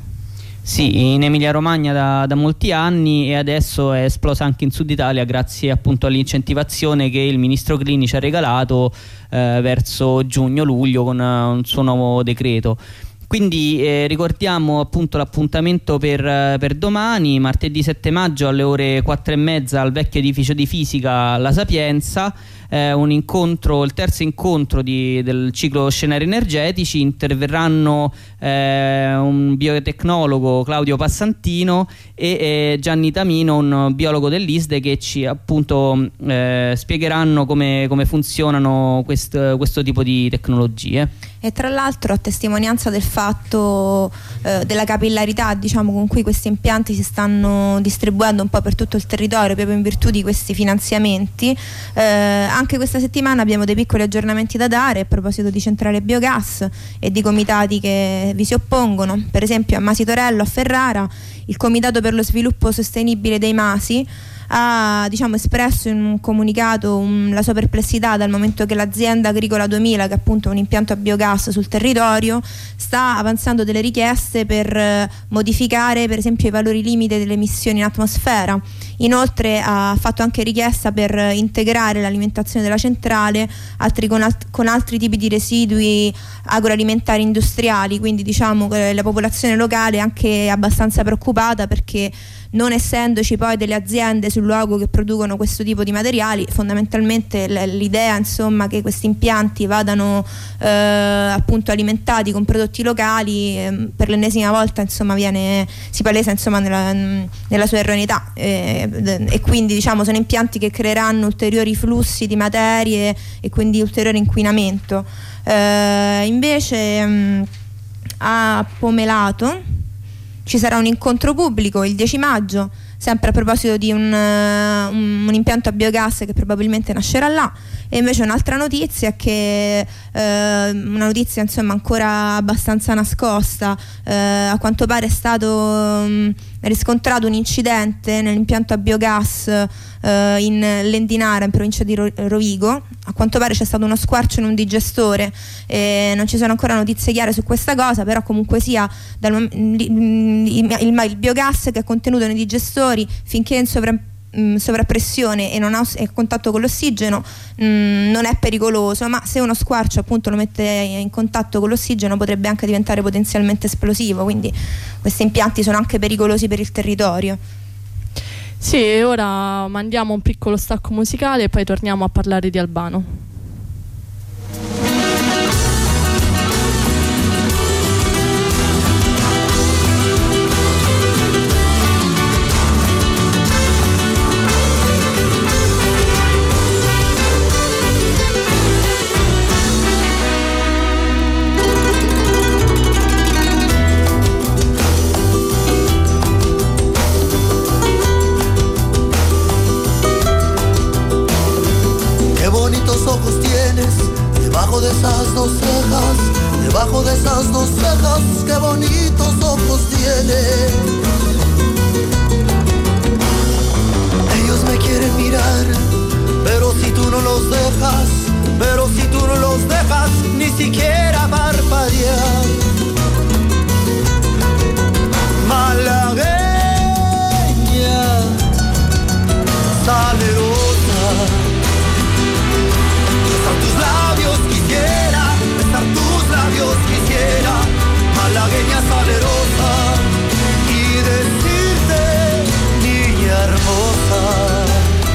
Sì, in Emilia Romagna da, da molti anni, e adesso è esplosa anche in Sud Italia grazie appunto all'incentivazione che il ministro Clini ci ha regalato eh, verso giugno-luglio con uh, un suo nuovo decreto. Quindi eh, ricordiamo appunto l'appuntamento per, per domani, martedì sette maggio alle ore quattro e mezza al vecchio edificio di fisica La Sapienza, eh, un incontro, il terzo incontro di, del ciclo scenari energetici. Interverranno eh, un biotecnologo, Claudio Passantino, e eh, Gianni Tamino, un biologo dell'I S D E, che ci appunto eh, spiegheranno come, come funzionano quest, questo tipo di tecnologie. E tra l'altro, a testimonianza del fatto eh, della capillarità, diciamo, con cui questi impianti si stanno distribuendo un po' per tutto il territorio proprio in virtù di questi finanziamenti, eh, anche questa settimana abbiamo dei piccoli aggiornamenti da dare a proposito di centrale biogas e di comitati che vi si oppongono. Per esempio a Masi Torello, a Ferrara, il Comitato per lo Sviluppo Sostenibile dei Masi ha diciamo, espresso in un comunicato un, la sua perplessità, dal momento che l'azienda agricola duemila, che è appunto un impianto a biogas sul territorio, sta avanzando delle richieste per eh, modificare per esempio i valori limite delle emissioni in atmosfera. Inoltre ha fatto anche richiesta per eh, integrare l'alimentazione della centrale altri con, alt- con altri tipi di residui agroalimentari industriali, quindi diciamo che la popolazione locale è anche abbastanza preoccupata, perché non essendoci poi delle aziende sul luogo che producono questo tipo di materiali, fondamentalmente l'idea insomma che questi impianti vadano eh, appunto alimentati con prodotti locali eh, per l'ennesima volta insomma viene, si palesa insomma nella, nella sua erroneità, eh, e quindi diciamo sono impianti che creeranno ulteriori flussi di materie e quindi ulteriore inquinamento. Eh, invece mh, a Pomelato ci sarà un incontro pubblico il dieci maggio, sempre a proposito di un, uh, un, un impianto a biogas che probabilmente nascerà là. E invece un'altra notizia è che uh, una notizia insomma ancora abbastanza nascosta, uh, a quanto pare è stato um, riscontrato un incidente nell'impianto a biogas uh, in Lendinara, in provincia di Ro- Rovigo. A quanto pare c'è stato uno squarcio in un digestore, e non ci sono ancora notizie chiare su questa cosa, però comunque sia dal mom- il, il, il biogas che è contenuto nei digestori, finché in sovra mh, sovrappressione e non ha oss- è a contatto con l'ossigeno mh, non è pericoloso, ma se uno squarcio appunto lo mette in contatto con l'ossigeno potrebbe anche diventare potenzialmente esplosivo, quindi questi impianti sono anche pericolosi per il territorio. Sì, ora mandiamo un piccolo stacco musicale e poi torniamo a parlare di Albano. Debajo de esas dos cejas, debajo de esas dos cejas, qué bonitos ojos tiene. Ellos me quieren mirar, pero si tú no los dejas, pero si tú no los dejas, ni siquiera parpadear. Malagueña, salerosa. Besar tus labios quisiera, besar tus labios quisiera, malagueña salerosa, y decirte, niña hermosa.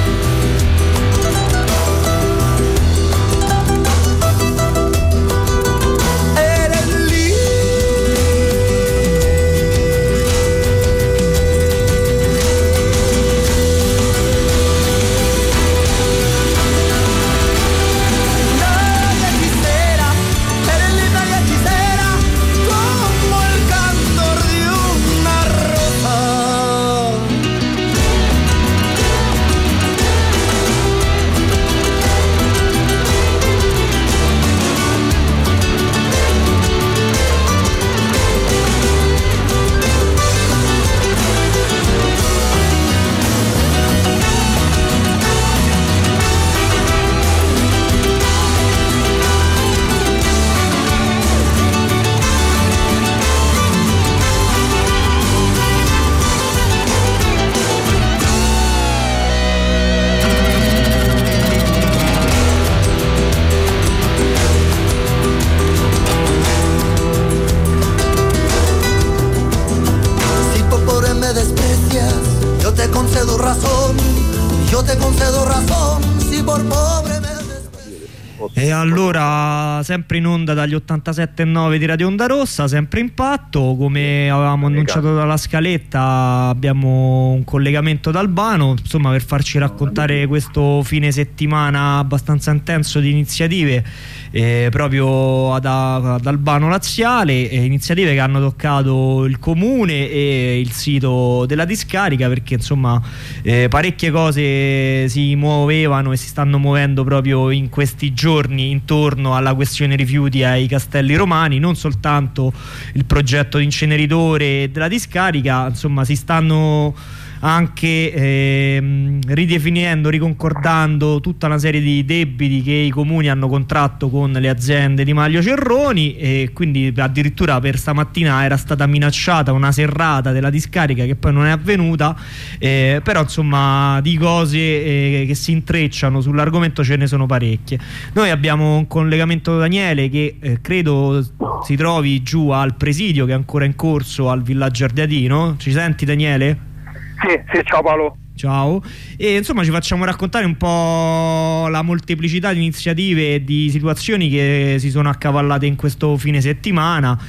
E allora, sempre in onda dagli ottantasette virgola nove di Radio Onda Rossa, sempre Impatto, come avevamo annunciato dalla scaletta, abbiamo un collegamento da Albano, insomma, per farci raccontare questo fine settimana abbastanza intenso di iniziative eh, proprio ad, ad Albano Laziale, eh, iniziative che hanno toccato il comune e il sito della discarica, perché insomma eh, parecchie cose si muovevano e si stanno muovendo proprio in questi giorni intorno alla questione rifiuti ai Castelli Romani, non soltanto il progetto di inceneritore della discarica, insomma si stanno anche ehm, ridefinendo, riconcordando tutta una serie di debiti che i comuni hanno contratto con le aziende di Maglio Cerroni, e quindi addirittura per stamattina era stata minacciata una serrata della discarica che poi non è avvenuta, eh, però insomma di cose eh, che si intrecciano sull'argomento ce ne sono parecchie. Noi abbiamo un collegamento da Daniele che eh, credo si trovi giù al presidio che è ancora in corso al villaggio Ardeatino. Ci senti, Daniele? Sì, sì, ciao Paolo. Ciao. E insomma ci facciamo raccontare un po' la molteplicità di iniziative e di situazioni che si sono accavallate in questo fine settimana,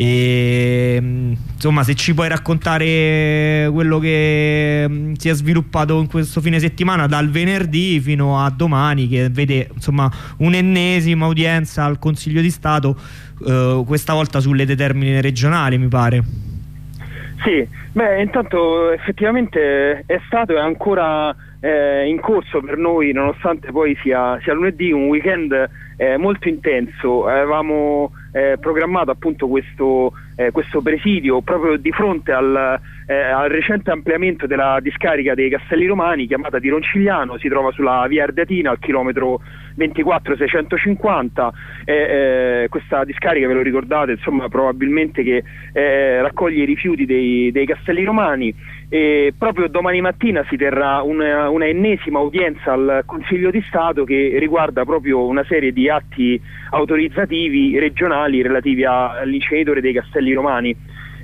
e insomma se ci puoi raccontare quello che si è sviluppato in questo fine settimana dal venerdì fino a domani, che vede insomma un'ennesima udienza al Consiglio di Stato, eh, questa volta sulle determine regionali, mi pare. Sì, beh, intanto effettivamente è stato e è ancora eh, in corso per noi, nonostante poi sia, sia lunedì, un weekend eh, molto intenso. Avevamo eh, programmato appunto questo, eh, questo presidio proprio di fronte al, eh, al recente ampliamento della discarica dei Castelli Romani, chiamata di Roncigliano. Si trova sulla via Ardeatina al chilometro ventiquattro seicentocinquanta. Eh, eh, questa discarica, ve lo ricordate, insomma probabilmente, che eh, raccoglie i rifiuti dei, dei Castelli Romani. e proprio domani mattina si terrà una, una ennesima udienza al Consiglio di Stato che riguarda proprio una serie di atti autorizzativi regionali relativi all'inceneritore dei Castelli Romani.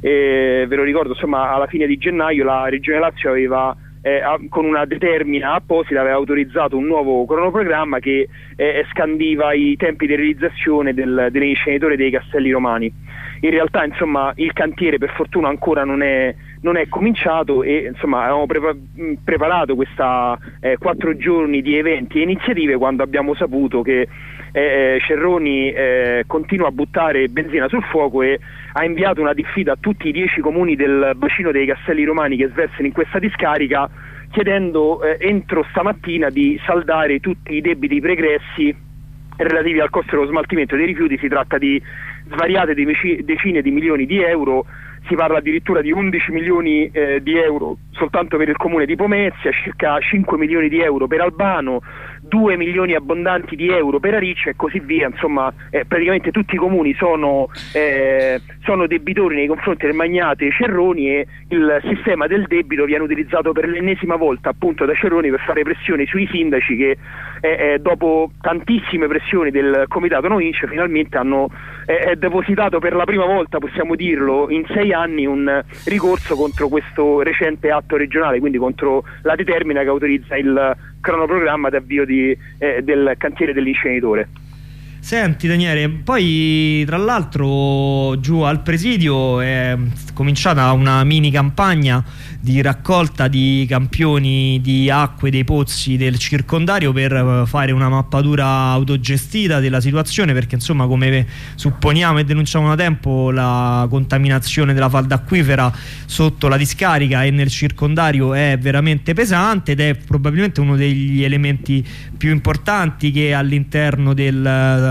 E ve lo ricordo, insomma, alla fine di gennaio la Regione Lazio aveva Eh, con una determina apposita aveva autorizzato un nuovo cronoprogramma che eh, scandiva i tempi di realizzazione del, dell'inceneritore dei Castelli Romani. In realtà, insomma, il cantiere per fortuna ancora non è, non è cominciato e insomma avevamo prepa- preparato questa eh, quattro giorni di eventi e iniziative quando abbiamo saputo che eh, Cerroni eh, continua a buttare benzina sul fuoco e ha inviato una diffida a tutti i dieci comuni del bacino dei Castelli Romani che sversano in questa discarica, chiedendo eh, entro stamattina di saldare tutti i debiti pregressi relativi al costo dello smaltimento dei rifiuti. Si tratta di svariate decine di milioni di euro, si parla addirittura di undici milioni eh, di euro soltanto per il comune di Pomezia, circa cinque milioni di euro per Albano, due milioni abbondanti di euro per Ariccia e così via. Insomma, eh, praticamente tutti i comuni sono, eh, sono debitori nei confronti del magnate Cerroni e il sistema del debito viene utilizzato per l'ennesima volta appunto da Cerroni per fare pressioni sui sindaci che eh, eh, dopo tantissime pressioni del comitato No Ince finalmente hanno eh, depositato per la prima volta, possiamo dirlo, in sei anni un ricorso contro questo recente atto regionale, quindi contro la determina che autorizza il cronoprogramma d'avvio di, eh, del cantiere dell'inceneritore. Senti Daniele, poi tra l'altro giù al presidio è cominciata una mini campagna di raccolta di campioni di acque dei pozzi del circondario per fare una mappatura autogestita della situazione, perché insomma, come supponiamo e denunciamo da tempo, la contaminazione della falda acquifera sotto la discarica e nel circondario è veramente pesante ed è probabilmente uno degli elementi più importanti che all'interno del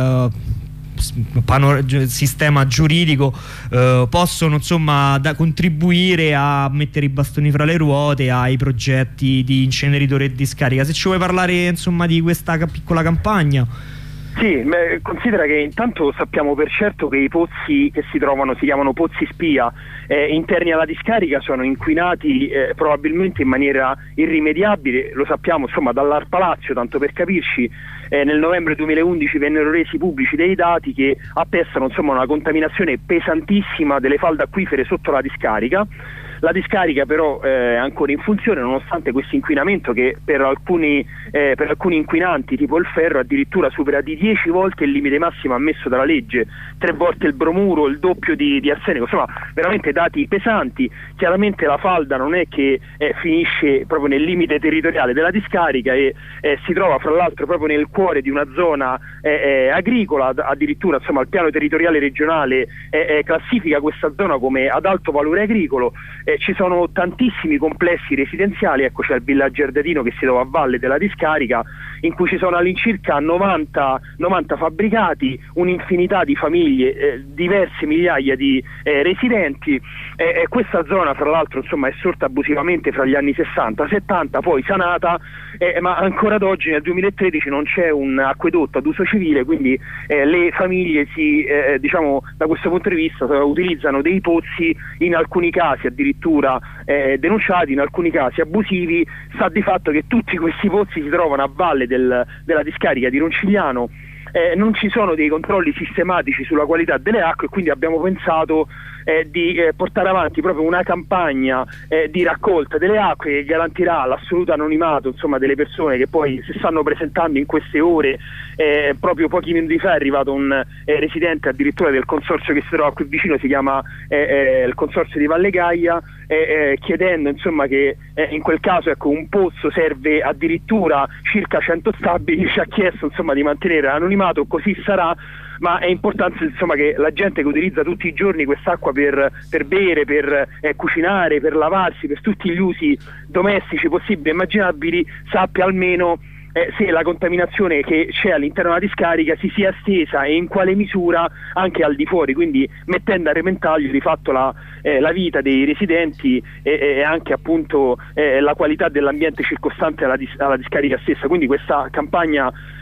sistema giuridico eh, possono insomma da contribuire a mettere i bastoni fra le ruote ai progetti di inceneritore e discarica. Se ci vuoi parlare insomma di questa piccola campagna. Sì, beh, considera che intanto sappiamo per certo che i pozzi che si trovano si chiamano pozzi spia eh, interni alla discarica sono inquinati eh, probabilmente in maniera irrimediabile. Lo sappiamo insomma dall'Arpa Lazio, tanto per capirci. Eh, nel novembre duemilaundici vennero resi pubblici dei dati che attestano insomma una contaminazione pesantissima delle falde acquifere sotto la discarica. La discarica però eh, è ancora in funzione nonostante questo inquinamento che per alcuni, eh, per alcuni inquinanti tipo il ferro addirittura supera di dieci volte il limite massimo ammesso dalla legge, tre volte il bromuro, il doppio di, di arsenico, insomma veramente dati pesanti. Chiaramente la falda non è che eh, finisce proprio nel limite territoriale della discarica e eh, si trova fra l'altro proprio nel cuore di una zona eh, eh, agricola, addirittura insomma il piano territoriale regionale eh, eh, classifica questa zona come ad alto valore agricolo. Eh, ci sono tantissimi complessi residenziali, ecco c'è il villaggio Ardetino che si trova a valle della discarica in cui ci sono all'incirca novanta, novanta fabbricati, un'infinità di famiglie, eh, diverse migliaia di eh, residenti eh, e questa zona fra l'altro insomma è sorta abusivamente fra gli anni sessanta settanta, poi sanata eh, ma ancora ad oggi nel duemilatredici non c'è un acquedotto ad uso civile, quindi eh, le famiglie si, eh, diciamo da questo punto di vista utilizzano dei pozzi in alcuni casi addirittura eh, denunciati, in alcuni casi abusivi. Sta di fatto che tutti questi pozzi si trovano a valle del, della discarica di Roncigliano, eh, non ci sono dei controlli sistematici sulla qualità delle acque, quindi abbiamo pensato eh, di eh, portare avanti proprio una campagna eh, di raccolta delle acque che garantirà l'assoluto anonimato insomma delle persone che poi si stanno presentando in queste ore. Eh, proprio pochi minuti fa è arrivato un eh, residente addirittura del consorzio che si trova qui vicino, si chiama eh, eh, il consorzio di Valle Gaia, eh, eh, chiedendo insomma che eh, in quel caso ecco un pozzo serve addirittura circa cento stabili, ci ha chiesto insomma di mantenere l'anonimato, così sarà, ma è importante insomma che la gente che utilizza tutti i giorni quest'acqua per, per bere, per eh, cucinare, per lavarsi, per tutti gli usi domestici possibili e immaginabili sappia almeno Eh, se la contaminazione che c'è all'interno della discarica si sia estesa e in quale misura anche al di fuori, quindi mettendo a repentaglio di fatto la, eh, la vita dei residenti e, e anche appunto eh, la qualità dell'ambiente circostante alla, dis- alla discarica stessa. Quindi questa campagna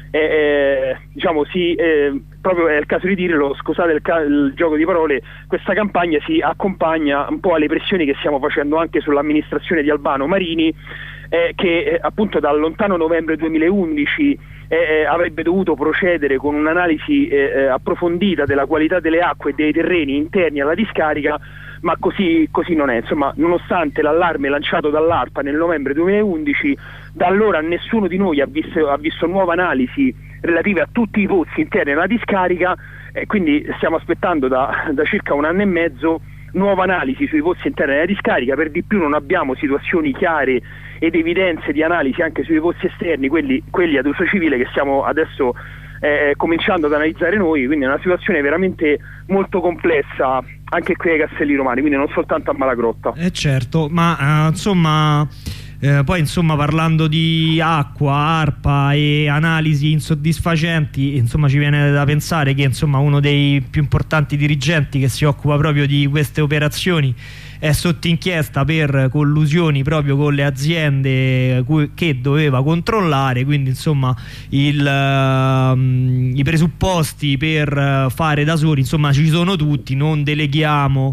eh, diciamo si eh, proprio è il caso di dirlo, scusate il, ca- il gioco di parole, questa campagna si accompagna un po' alle pressioni che stiamo facendo anche sull'amministrazione di Albano Marini, eh, che eh, appunto dal lontano novembre duemilaundici eh, avrebbe dovuto procedere con un'analisi eh, approfondita della qualità delle acque e dei terreni interni alla discarica, ma così, così non è. Insomma, nonostante l'allarme lanciato dall'ARPA nel novembre duemilaundici, da allora nessuno di noi ha visto, ha visto nuove analisi relative a tutti i pozzi interni alla discarica, e quindi stiamo aspettando da, da circa un anno e mezzo nuova analisi sui pozzi interni della discarica. Per di più non abbiamo situazioni chiare ed evidenze di analisi anche sui pozzi esterni, quelli, quelli ad uso civile, che stiamo adesso eh, cominciando ad analizzare noi, quindi è una situazione veramente molto complessa anche qui ai Castelli Romani, quindi non soltanto a Malagrotta. Eh certo, ma uh, insomma eh, poi insomma parlando di acqua, ARPA e analisi insoddisfacenti, insomma ci viene da pensare che insomma uno dei più importanti dirigenti che si occupa proprio di queste operazioni è sotto inchiesta per collusioni proprio con le aziende che doveva controllare, quindi insomma il, uh, i presupposti per fare da soli insomma ci sono tutti, non deleghiamo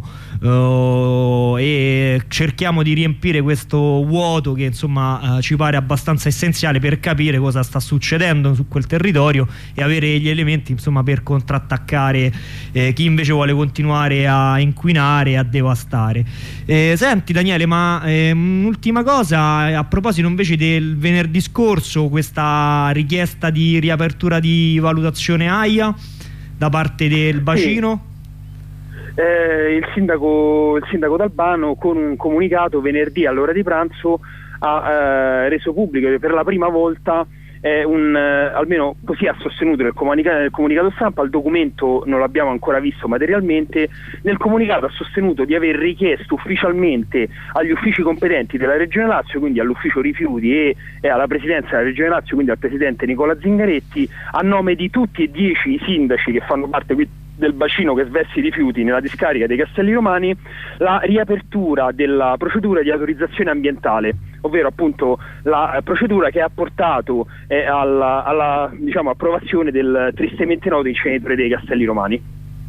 uh, e cerchiamo di riempire questo vuoto che insomma uh, ci pare abbastanza essenziale per capire cosa sta succedendo su quel territorio e avere gli elementi insomma per contrattaccare eh, chi invece vuole continuare a inquinare e a devastare. Eh, senti Daniele, ma eh, un'ultima cosa a proposito invece del venerdì scorso, questa richiesta di riapertura di valutazione A I A da parte del bacino. Sì. Eh, il sindaco, il sindaco D'Albano con un comunicato venerdì all'ora di pranzo ha eh, reso pubblico che per la prima volta Eh, un, eh, almeno così ha sostenuto nel comunica- nel comunicato stampa, il documento non l'abbiamo ancora visto materialmente, nel comunicato ha sostenuto di aver richiesto ufficialmente agli uffici competenti della Regione Lazio, quindi all'ufficio rifiuti e, e alla presidenza della Regione Lazio, quindi al presidente Nicola Zingaretti, a nome di tutti e dieci i sindaci che fanno parte qui del bacino che sveste i rifiuti nella discarica dei Castelli Romani, la riapertura della procedura di autorizzazione ambientale, ovvero appunto la procedura che ha portato eh, alla, alla diciamo, approvazione del tristemente noto inceneritore dei Castelli Romani.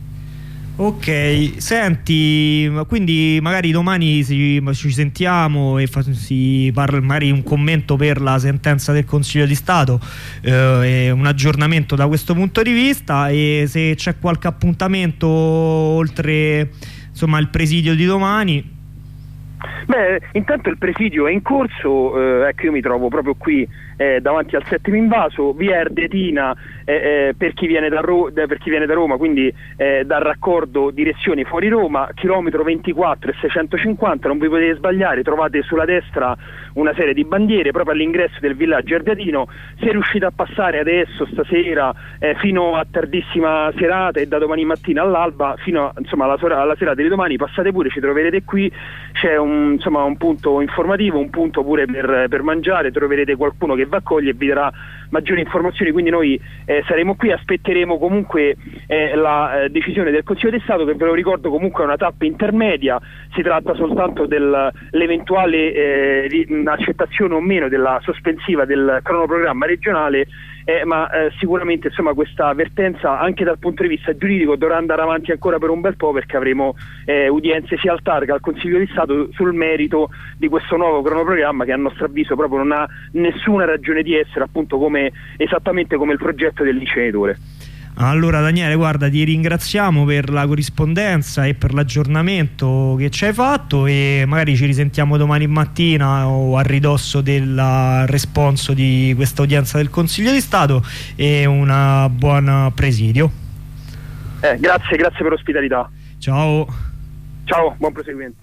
Ok, senti, quindi magari domani si, ci sentiamo e fa, si parla magari un commento per la sentenza del Consiglio di Stato, eh, e un aggiornamento da questo punto di vista, e se c'è qualche appuntamento oltre insomma il presidio di domani. Beh, intanto il presidio è in corso, eh, ecco, io mi trovo proprio qui eh, davanti al settimo invaso, via Erdetina, eh, eh, per, chi viene da Ro- per chi viene da Roma, quindi eh, dal raccordo direzione fuori Roma, chilometro ventiquattro e seicentocinquanta, non vi potete sbagliare, trovate sulla destra una serie di bandiere proprio all'ingresso del villaggio Erdeatino. Se riuscite a passare adesso, stasera, eh, fino a tardissima serata e da domani mattina all'alba, fino a, insomma, alla, sera, alla serata di domani, passate pure, ci troverete qui, c'è un, insomma, un punto informativo, un punto pure per, per mangiare, troverete qualcuno che vi accoglie e vi darà maggiori informazioni, quindi noi eh, saremo qui, aspetteremo comunque eh, la eh, decisione del Consiglio di Stato, che ve lo ricordo comunque è una tappa intermedia, si tratta soltanto dell'eventuale eh, accettazione o meno della sospensiva del cronoprogramma regionale, eh, ma eh, sicuramente insomma questa vertenza anche dal punto di vista giuridico dovrà andare avanti ancora per un bel po', perché avremo eh, udienze sia al Targa che al Consiglio di Stato sul merito di questo nuovo cronoprogramma, che a nostro avviso proprio non ha nessuna ragione di essere, appunto come esattamente come il progetto dell'inceneritore. Allora Daniele, guarda, ti ringraziamo per la corrispondenza e per l'aggiornamento che ci hai fatto, e magari ci risentiamo domani mattina o a ridosso del responso di questa udienza del Consiglio di Stato, e un buon presidio. Eh, grazie, grazie per l'ospitalità. Ciao. Ciao, buon proseguimento.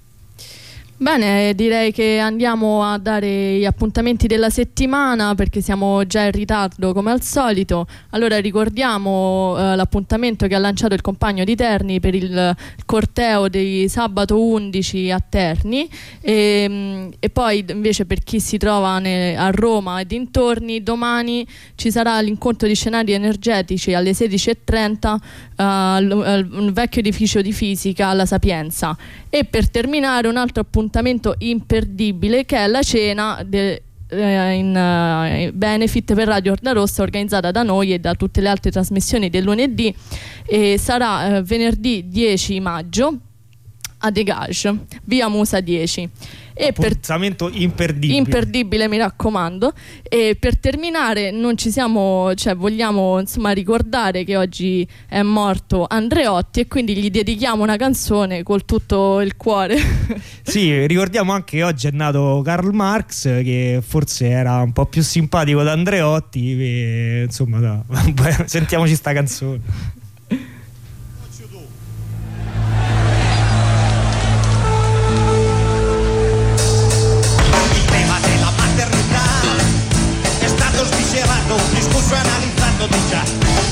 Bene, direi che andiamo a dare gli appuntamenti della settimana, perché siamo già in ritardo come al solito. Allora ricordiamo eh, l'appuntamento che ha lanciato il Compagno di Terni per il, il corteo di sabato undici a Terni, e, e poi invece per chi si trova ne, a Roma e dintorni, domani ci sarà l'incontro di scenari energetici alle sedici e trenta uh, al vecchio edificio di fisica alla Sapienza. E per terminare un altro appuntamento imperdibile, che è la cena de, eh, in uh, benefit per Radio Onda Rossa, organizzata da noi e da tutte le altre trasmissioni del lunedì, e sarà eh, venerdì dieci maggio a Degage, via Musa dieci. E per appuntamento imperdibile. imperdibile, mi raccomando. E per terminare, non ci siamo, cioè vogliamo insomma ricordare che oggi è morto Andreotti, e quindi gli dedichiamo una canzone col tutto il cuore. Sì, ricordiamo anche che oggi è nato Karl Marx, che forse era un po' più simpatico da Andreotti, e, insomma, no, sentiamoci sta canzone. Discusso e analizzato di già.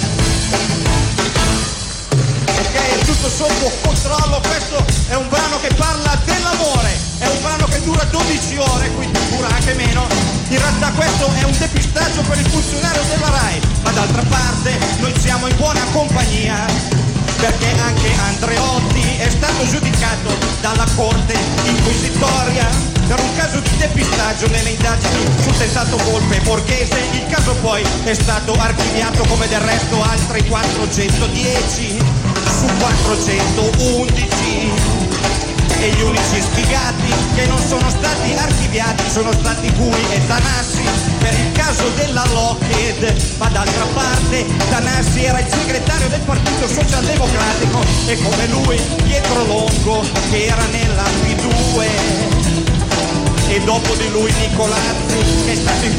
Ok, è tutto sotto controllo. Questo è un brano che parla dell'amore, è un brano che dura dodici ore, quindi dura anche meno. In realtà questo è un depistaggio per il funzionario della RAI, ma d'altra parte noi siamo in buona compagnia, perché anche Andreotti è stato giudicato dalla corte inquisitoria per un caso di depistaggio nelle indagini sul tentato golpe borghese. Il caso poi è stato archiviato, come del resto altri quattrocentodieci su quattrocentoundici. E gli unici sfigati che non sono stati archiviati sono stati Gui e Tanassi per il caso della Lockheed, ma d'altra parte Tanassi era il segretario del Partito Socialdemocratico e come lui Pietro Longo che era nella P due, e dopo di lui Nicolazzi che è stato in